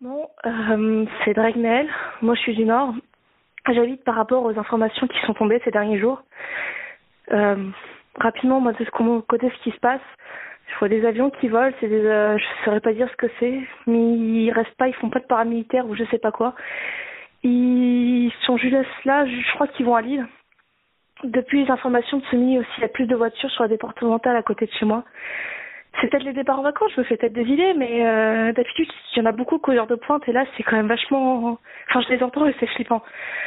Bon, c'est Dragnel. Moi, je suis du Nord. J'habite par rapport aux informations qui sont tombées ces derniers jours. Rapidement, moi, de mon côté, ce qui se passe, je vois des avions qui volent. Je saurais pas dire ce que c'est, mais ils restent pas, ils font pas de paramilitaire ou je sais pas quoi. Ils sont juste là. Je crois qu'ils vont à Lille. Depuis les informations de Sony aussi, il y a plus de voitures sur la départementale à côté de chez moi. C'est peut-être les départs en vacances, je me fais peut-être des idées, mais d'habitude, il y en a beaucoup qu'aux heures de pointe, et là, c'est quand même vachement... Enfin, je les entends et c'est flippant.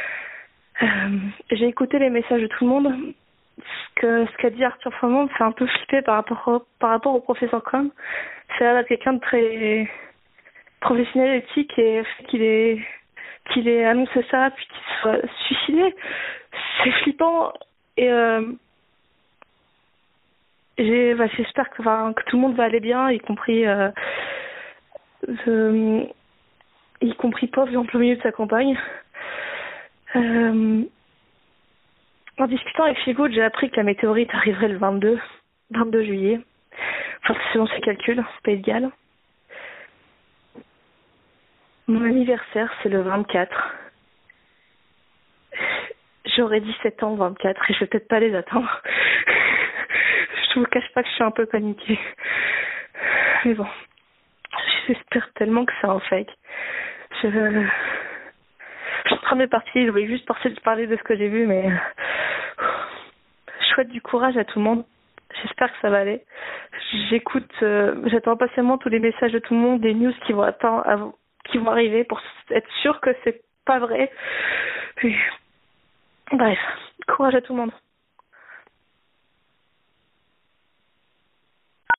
J'ai écouté les messages de tout le monde. Ce qu'a dit Arthur Froment me fait un peu flipper par rapport au professeur Com. C'est là quelqu'un de très professionnel, éthique, et qu'il ait annoncé ça, puis qu'il soit suicidé. C'est flippant, et... j'espère que tout le monde va aller bien, y compris Pauvre en plein milieu de sa campagne. En discutant avec Figoud, j'ai appris que la météorite arriverait le 22 juillet. Enfin, selon ses calculs, Pays de Galles. Mon anniversaire, c'est le 24. J'aurai 17 ans le 24 et je vais peut-être pas les attendre. Je vous cache pas que je suis un peu paniquée. Mais bon, j'espère tellement que c'est un fake. Je suis en train de partir, je voulais juste parler de ce que j'ai vu, mais je souhaite du courage à tout le monde. J'espère que ça va aller. J'attends impatiemment tous les messages de tout le monde, des news qui vont arriver pour être sûr que c'est pas vrai. Puis, bref, courage à tout le monde.